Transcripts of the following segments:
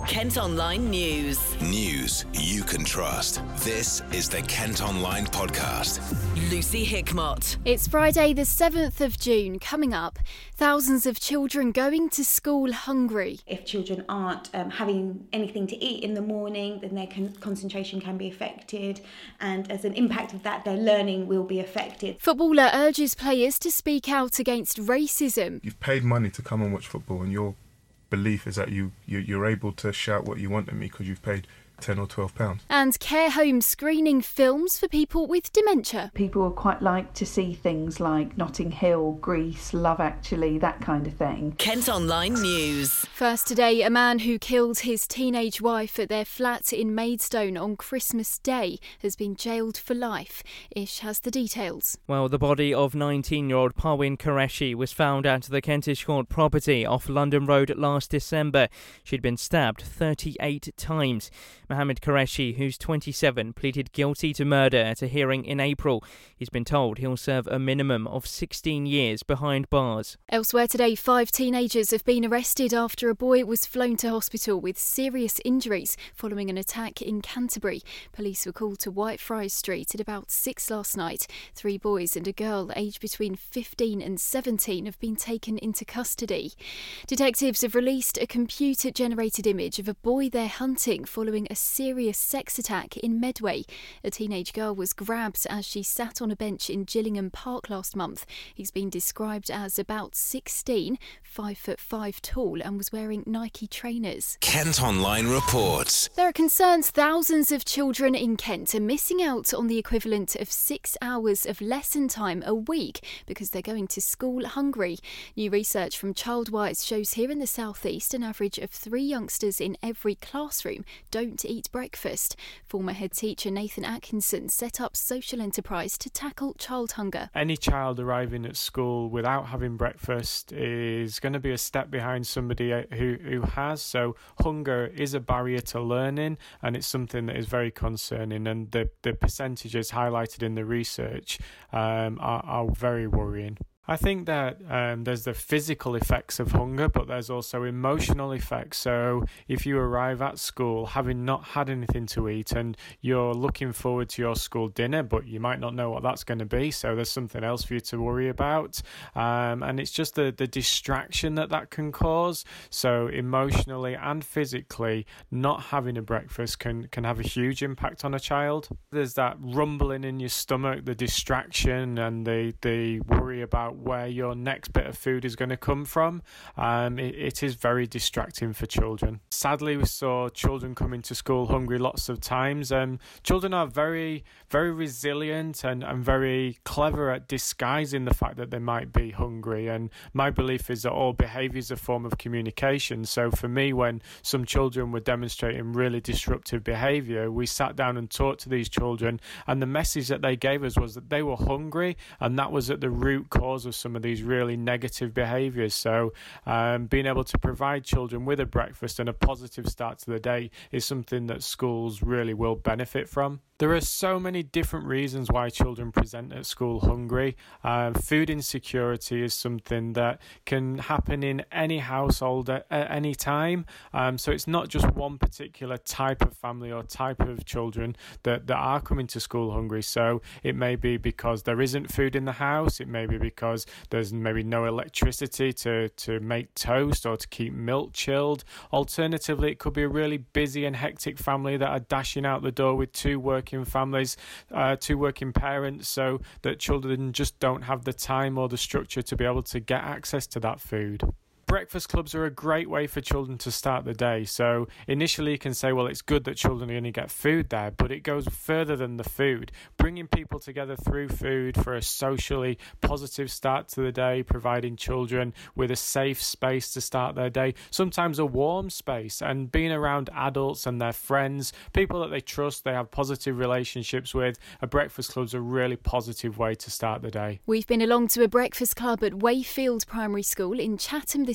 Kent Online News. News you can trust. This is the Kent Online Podcast. Lucy Hickmott. It's Friday the 7th of June. Coming up, thousands of children going to school hungry. If children aren't having anything to eat in the morning, then their concentration can be affected, and as an impact of that, their learning will be affected. Footballer urges players to speak out against racism. You've paid money to come and watch football, and your belief is that you're able to shout what you want at me because you've paid £10 or £12. And care homes screening films for people with dementia. People would quite like to see things like Notting Hill, Grease, Love Actually, that kind of thing. Kent Online News. First today, a man who killed his teenage wife at their flat in Maidstone on Christmas Day has been jailed for life. Ish has the details. Well, the body of 19-year-old Parwin Qureshi was found at the Kentish Court property off London Road last December. She'd been stabbed 38 times. Mohammed Qureshi, who's 27, pleaded guilty to murder at a hearing in April. He's been told he'll serve a minimum of 16 years behind bars. Elsewhere today, 5 teenagers have been arrested after a boy was flown to hospital with serious injuries following an attack in Canterbury. Police were called to Whitefriars Street at about 6 last night. 3 boys and a girl aged between 15 and 17 have been taken into custody. Detectives have released a computer-generated image of a boy they're hunting following a serious sex attack in Medway. A teenage girl was grabbed as she sat on a bench in Gillingham Park last month. He's been described as about 16, 5'5" tall, and was wearing Nike trainers. Kent Online reports. There are concerns thousands of children in Kent are missing out on the equivalent of 6 hours of lesson time a week because they're going to school hungry. New research from Childwise shows here in the South East an average of 3 youngsters in every classroom don't eat breakfast. Former head teacher Nathan Atkinson set up Social Enterprise to tackle child hunger. Any child arriving at school without having breakfast is going to be a step behind somebody who has. So hunger is a barrier to learning, and it's something that is very concerning. And the percentages highlighted in the research are very worrying. I think that there's the physical effects of hunger, but there's also emotional effects. So if you arrive at school having not had anything to eat and you're looking forward to your school dinner, but you might not know what that's going to be, so there's something else for you to worry about. And it's just the distraction that can cause. So emotionally and physically, not having a breakfast can have a huge impact on a child. There's that rumbling in your stomach, the distraction and the worry about where your next bit of food is going to come from. It is very distracting for children. Sadly, we saw children coming to school hungry lots of times. Children are very, very resilient and very clever at disguising the fact that they might be hungry. And my belief is that all behaviour is a form of communication. So for me, when some children were demonstrating really disruptive behaviour, we sat down and talked to these children, and the message that they gave us was that they were hungry, and that was at the root cause of some of these really negative behaviours. So being able to provide children with a breakfast and a positive start to the day is something that schools really will benefit from. There are so many different reasons why children present at school hungry. Food insecurity is something that can happen in any household at any time. So it's not just one particular type of family or type of children that are coming to school hungry. So it may be because there isn't food in the house. It may be because there's maybe no electricity to make toast or to keep milk chilled. Alternatively, it could be a really busy and hectic family that are dashing out the door with 2 working families, 2 working parents, so that children just don't have the time or the structure to be able to get access to that food. Breakfast clubs are a great way for children to start the day. So initially you can say, well, it's good that children are going to get food there, but it goes further than the food. Bringing people together through food for a socially positive start to the day, providing children with a safe space to start their day, sometimes a warm space, and being around adults and their friends, people that they trust, they have positive relationships with. A breakfast club's a really positive way to start the day. We've been along to a breakfast club at Wayfield Primary School in Chatham this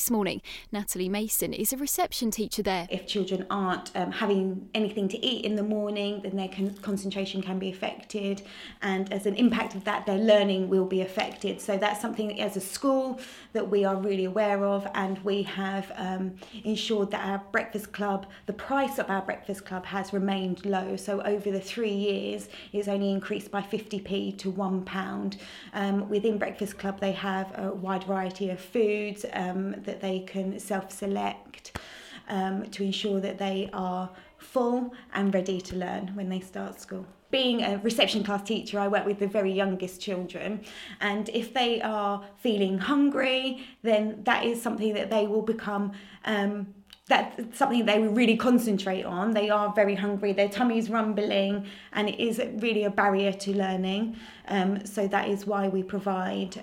this morning. Natalie Mason is a reception teacher there. If children aren't having anything to eat in the morning, then their concentration can be affected, and as an impact of that, their learning will be affected. So that's something as a school that we are really aware of, and we have ensured that our breakfast club, the price of our breakfast club has remained low. So over the 3 years, it's only increased by 50p to £1. Within Breakfast Club, they have a wide variety of foods that they can self-select to ensure that they are full and ready to learn when they start school. Being a reception class teacher, I work with the very youngest children, and if they are feeling hungry, then that is something that they will become that's something they will really concentrate on. They are very hungry, their tummy's rumbling, and it is really a barrier to learning. So that is why we provide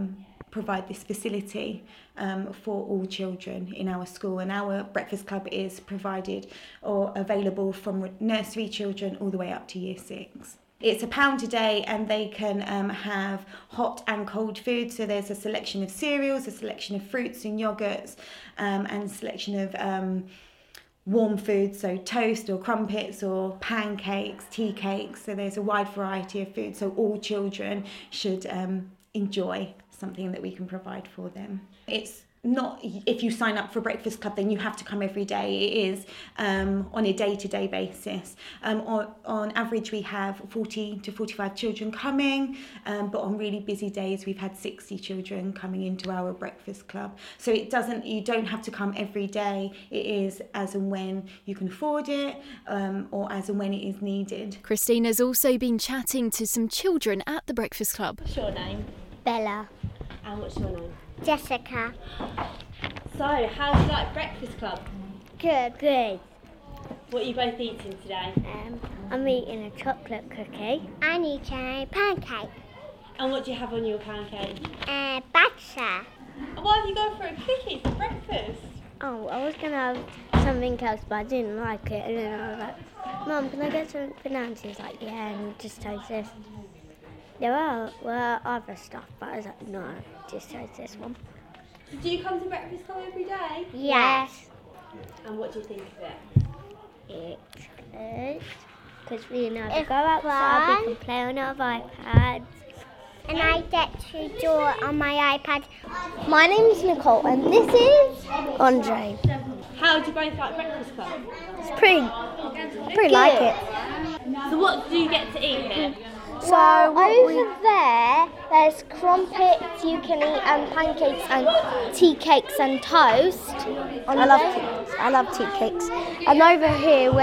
this facility for all children in our school. And our breakfast club is provided or available from nursery children all the way up to year 6. It's £1 a day, and they can have hot and cold food. So there's a selection of cereals, a selection of fruits and yogurts, and a selection of warm foods, so toast or crumpets or pancakes, tea cakes. So there's a wide variety of food. So all children should enjoy something that we can provide for them. It's not, if you sign up for Breakfast Club, then you have to come every day. It is on a day-to-day basis. On average, we have 40 to 45 children coming, but on really busy days, we've had 60 children coming into our Breakfast Club. So you don't have to come every day. It is as and when you can afford it, or as and when it is needed. Christina's also been chatting to some children at the Breakfast Club. What's your name? Bella. And what's your name? Jessica. So, how do you like Breakfast Club? Good. Good. What are you both eating today? I'm eating a chocolate cookie. I'm eating a pancake. And what do you have on your pancake? Butter. Why have you gone for a cookie for breakfast? Oh, I was going to have something else, but I didn't like it. And then I was like, Mum, can I get some bananas? She was like, yeah, and just toast this. There were other stuff, but I was like, no, just toast this one. Do you come to Breakfast Club every day? Yes. And what do you think of it? It's good, because we never go outside, we can play on our iPads. And I get to draw on my iPad. My name's Nicole, and this is Andre. How do you both like Breakfast Club? It's pretty like it. So what do you get to eat here? So over there's crumpets, you can eat pancakes and tea cakes and toast. I love tea cakes. And over here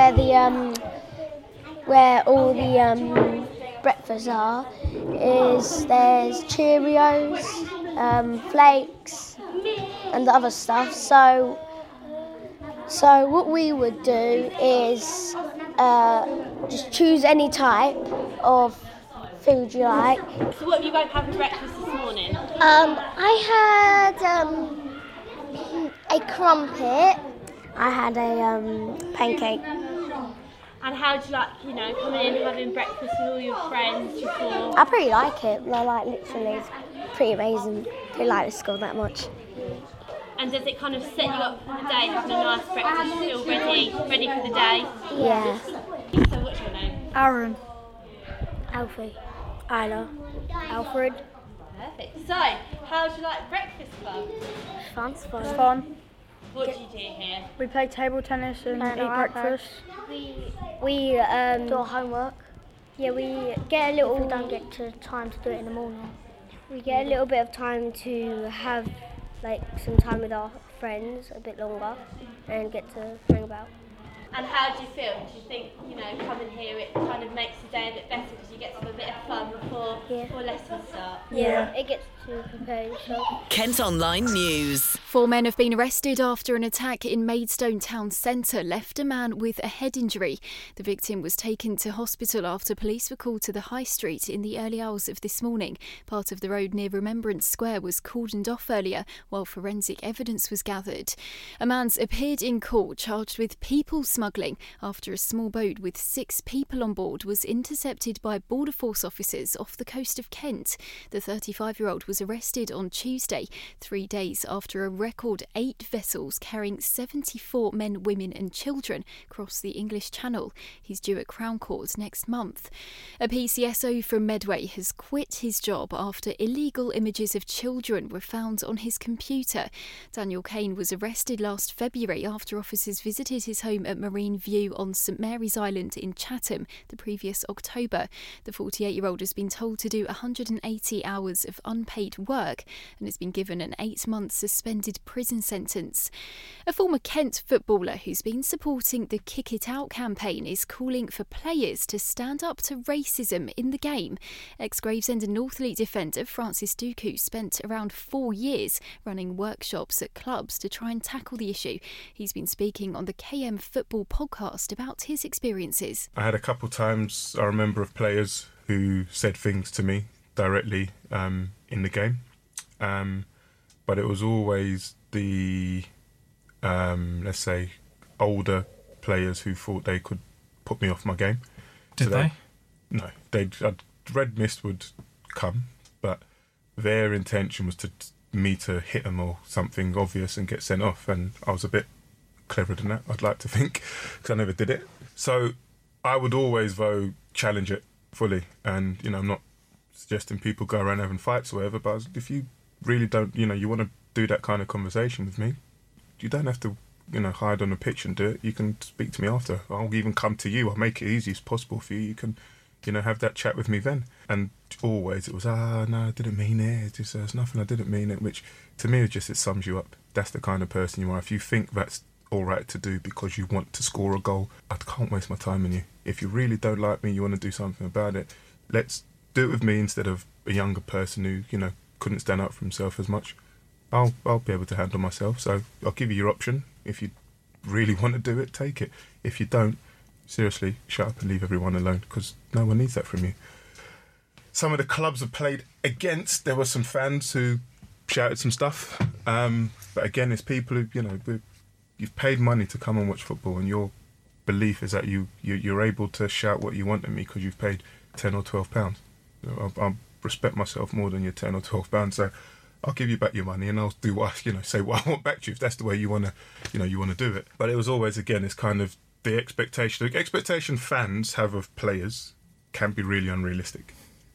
where all the breakfasts are, there's Cheerios, flakes and other stuff. So what we would do is just choose any type of food you like. So what have you both had for breakfast this morning? I had a crumpet. I had a pancake. And how do you like, coming in and having breakfast with all your friends before? I pretty like it. Literally, it's pretty amazing. I don't like the school that much. And does it kind of set you up for the day, having a nice breakfast, feel ready for the day? Yeah. So what's your name? Aaron. Alfie. Isla. Alfred. Perfect. So, how do you like Breakfast Club? It's fun. It's fun. What do you do here? We play table tennis and eat breakfast. We do our homework. Yeah, we get a little. We don't get time to do it in the morning. We get a little bit of time to have some time with our friends, a bit longer, and get to hang about. And how do you feel? Do you think, coming here, it kind of makes the day a bit better because you get to have a bit of fun before lessons start? Yeah. It gets to prepare yourself. Kent Online News. 4 men have been arrested after an attack in Maidstone town centre left a man with a head injury. The victim was taken to hospital after police were called to the High Street in the early hours of this morning. Part of the road near Remembrance Square was cordoned off earlier while forensic evidence was gathered. A man's appeared in court charged with people smuggling after a small boat with 6 people on board was intercepted by Border Force officers off the coast of Kent. The 35-year-old was arrested on Tuesday, 3 days after a record 8 vessels carrying 74 men, women and children cross the English Channel. He's due at Crown Court next month. A PCSO from Medway has quit his job after illegal images of children were found on his computer. Daniel Kane was arrested last February after officers visited his home at Marine View on St Mary's Island in Chatham the previous October. The 48-year-old has been told to do 180 hours of unpaid work and has been given an 8-month suspended prison sentence. A former Kent footballer who's been supporting the Kick It Out campaign is calling for players to stand up to racism in the game. Ex-Gravesend and Northleet defender Francis Duku spent around 4 years running workshops at clubs to try and tackle the issue. He's been speaking on the KM Football podcast about his experiences. I had a couple times, I remember, of players who said things to me directly in the game. But it was always the, let's say, older players who thought they could put me off my game. Did they? No. Red mist would come, but their intention was me to hit them or something obvious and get sent off. And I was a bit cleverer than that, I'd like to think, because I never did it. So I would always, though, challenge it fully. And, I'm not suggesting people go around having fights or whatever, but if you really don't, you want to do that kind of conversation with me, you don't have to, hide on the pitch and do it. You can speak to me after. I'll even come to you. I'll make it easy as possible for you. You can, have that chat with me then. And always it was, no, I didn't mean it. It's nothing, I didn't mean it, which to me it sums you up. That's the kind of person you are. If you think that's all right to do because you want to score a goal, I can't waste my time on you. If you really don't like me, you want to do something about it, let's do it with me instead of a younger person who, couldn't stand up for himself as much. I'll be able to handle myself. So I'll give you your option. If you really want to do it, take it. If you don't, seriously, shut up and leave everyone alone, because no one needs that from you. Some of the clubs have played against, there were some fans who shouted some stuff. But again, it's people who, you've paid money to come and watch football, and your belief is that you're able to shout what you want at me because you've paid £10 or £12. I respect myself more than your £10 or £12, so I'll give you back your money and I'll do what say what I want back to you if that's the way you want to do it. But it was always, again, it's kind of the expectation fans have of players can be really unrealistic.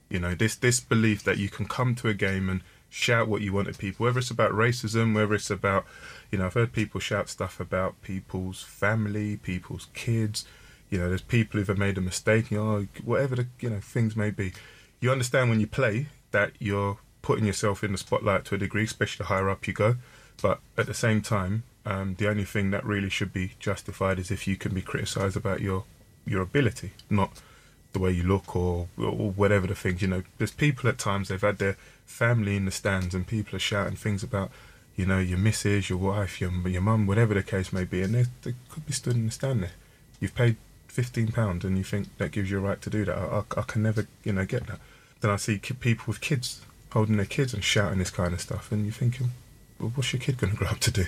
This belief that you can come to a game and shout what you want at people, whether it's about racism, whether it's about, I've heard people shout stuff about people's family, people's kids. There's people who've made a mistake, whatever the, things may be. You understand when you play that you're putting yourself in the spotlight to a degree, especially the higher up you go. But at the same time, the only thing that really should be justified is if you can be criticised about your ability, not the way you look or whatever the things. There's people at times, they've had their family in the stands and people are shouting things about, your missus, your wife, your mum, whatever the case may be, and they could be stood in the stand there. You've paid £15 and you think that gives you a right to do that. I can never, get that. Then I see people with kids holding their kids and shouting this kind of stuff, and you're thinking, well, what's your kid going to grow up to do?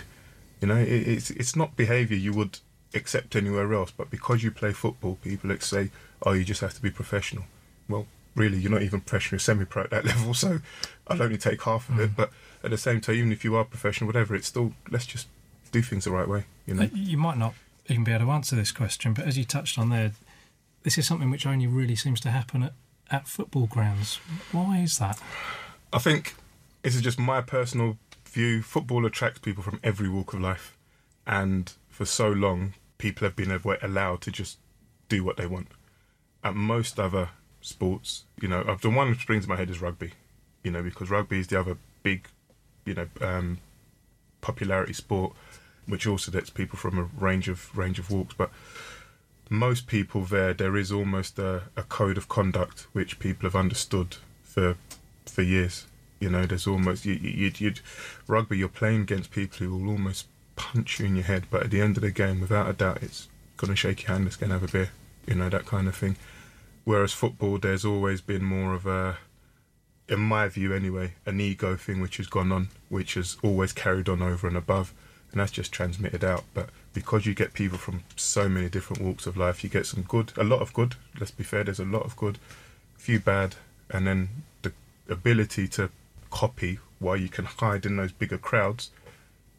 It's not behaviour you would accept anywhere else, but because you play football, people say, oh, you just have to be professional. Well, really, you're not even professional, you're semi-pro at that level, so I'll only take half of it. But at the same time, even if you are professional, whatever, it's still, let's just do things the right way. You might not even be able to answer this question, but as you touched on there, this is something which only really seems to happen at football grounds. Why is that? I think this is just my personal view. Football attracts people from every walk of life, and for so long people have been allowed to just do what they want. At most other sports, the one which springs to my head is rugby, because rugby is the other big, popularity sport, which also gets people from a range of walks. But most people there is almost a code of conduct which people have understood for years. There's almost you'd rugby, you're playing against people who will almost punch you in your head, but at the end of the game, without a doubt, it's going to shake your hand, it's going to have a beer, that kind of thing. Whereas football, there's always been more of a, in my view anyway, an ego thing which has gone on, which has always carried on over and above, and that's just transmitted out. But because you get people from so many different walks of life, you get a lot of good, let's be fair, there's a lot of good, few bad, and then the ability to copy while you can hide in those bigger crowds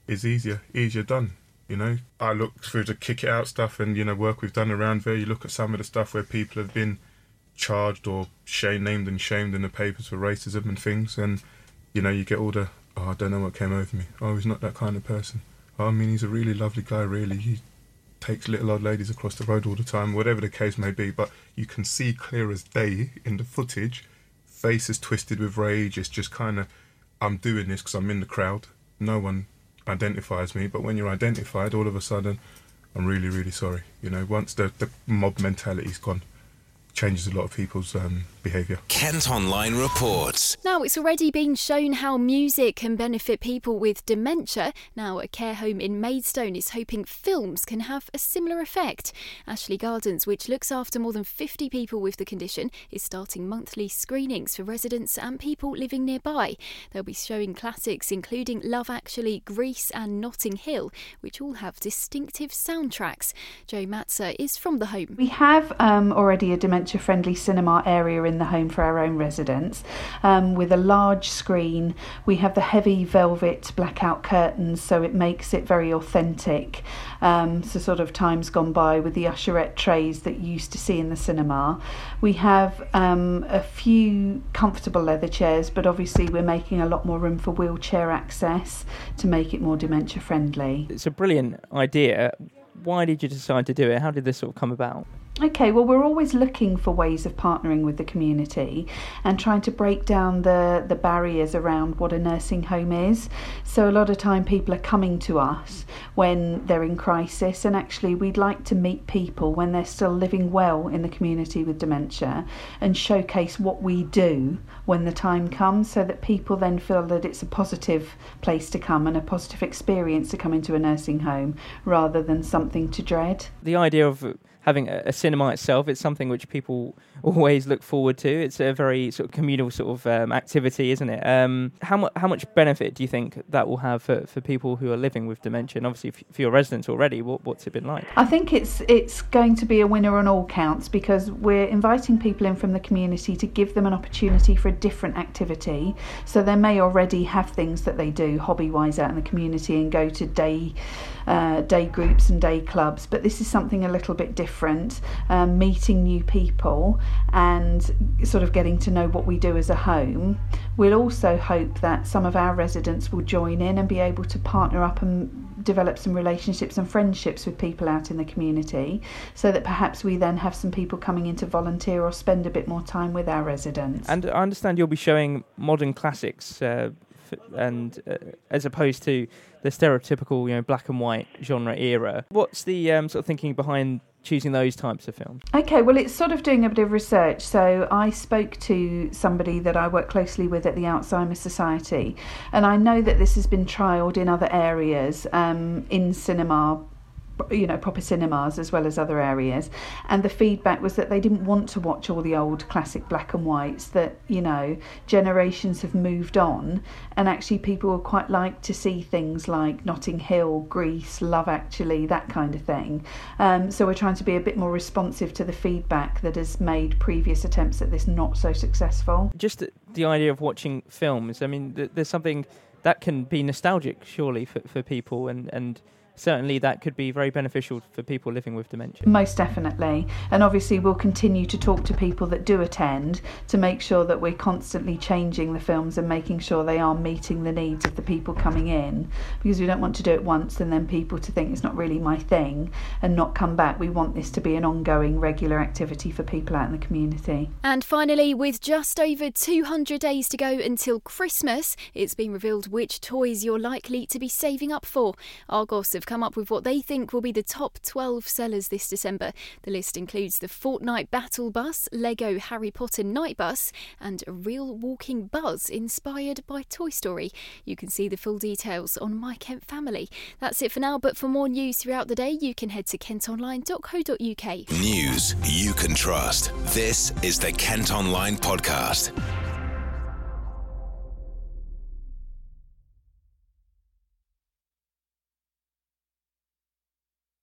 is easier done. You know, I look through the kick it out stuff and, you know, work we've done around there. You look at some of the stuff where people have been charged or named and shamed in the papers for racism and things, and, you know, you get all the, I don't know what came over me. Oh, he's not that kind of person. Oh, I mean, he's a really lovely guy, really. He takes little old ladies across the road all the time, whatever the case may be. But you can see clear as day in the footage, face is twisted with rage. It's just kind of, I'm doing this because I'm in the crowd. No one identifies me, but when you're identified, all of a sudden, I'm really, really sorry. You know, once the mob mentality's gone, changes a lot of people's behaviour. Kent Online reports. Now, it's already been shown how music can benefit people with dementia. Now, a care home in Maidstone is hoping films can have a similar effect. Ashley Gardens, which looks after more than 50 people with the condition, is starting monthly screenings for residents and people living nearby. They'll be showing classics including Love Actually, Grease and Notting Hill, which all have distinctive soundtracks. Jo Matzer is from the home. We have already a dementia-friendly cinema area in the home for our own residents, with a large screen. We have the heavy velvet blackout curtains, so it makes it very authentic. So sort of times gone by with the usherette trays that you used to see in the cinema. We have a few comfortable leather chairs, but obviously we're making a lot more room for wheelchair access to make it more dementia-friendly. It's a brilliant idea. Why did you decide to do it? How did this sort of come about? Okay, well, we're always looking for ways of partnering with the community and trying to break down the barriers around what a nursing home is. So a lot of time people are coming to us when they're in crisis, and actually we'd like to meet people when they're still living well in the community with dementia and showcase what we do when the time comes, so that people then feel that it's a positive place to come and a positive experience to come into a nursing home rather than something to dread. The idea of having a cinema itself, it's something which people always look forward to. It's a very sort of communal sort of activity, isn't it? How much benefit do you think that will have for people who are living with dementia? And obviously, for your residents already, what's it been like? I think it's going to be a winner on all counts, because we're inviting people in from the community to give them an opportunity for a different activity. So they may already have things that they do hobby-wise out in the community and go to day groups and day clubs, but this is something a little bit different, meeting new people and sort of getting to know what we do as a home. We'll also hope that some of our residents will join in and be able to partner up and develop some relationships and friendships with people out in the community, so that perhaps we then have some people coming in to volunteer or spend a bit more time with our residents. And I understand you'll be showing modern classics and as opposed to the stereotypical, you know, black and white genre era. What's the sort of thinking behind choosing those types of films? Okay, well, it's sort of doing a bit of research. So I spoke to somebody that I work closely with at the Alzheimer's Society, and I know that this has been trialled in other areas, in cinema, you know, proper cinemas as well as other areas, and the feedback was that they didn't want to watch all the old classic black and whites, that, you know, generations have moved on, and actually people would quite like to see things like Notting Hill, Grease, Love Actually, that kind of thing. So we're trying to be a bit more responsive to the feedback that has made previous attempts at this not so successful. Just the idea of watching films, I mean, there's something that can be nostalgic surely for people, and certainly that could be very beneficial for people living with dementia. Most definitely. And obviously we'll continue to talk to people that do attend to make sure that we're constantly changing the films and making sure they are meeting the needs of the people coming in, because we don't want to do it once and then people to think it's not really my thing and not come back. We want this to be an ongoing, regular activity for people out in the community. And finally, with just over 200 days to go until Christmas, it's been revealed which toys you're likely to be saving up for. Argos have come up with what they think will be the top 12 sellers this December. The list includes the Fortnite Battle Bus, Lego Harry Potter Night Bus, and a real walking Buzz inspired by Toy Story. You can see the full details on My Kent Family. That's it for now, but for more news throughout the day, you can head to kentonline.co.uk. News you can trust. This is the Kent Online Podcast.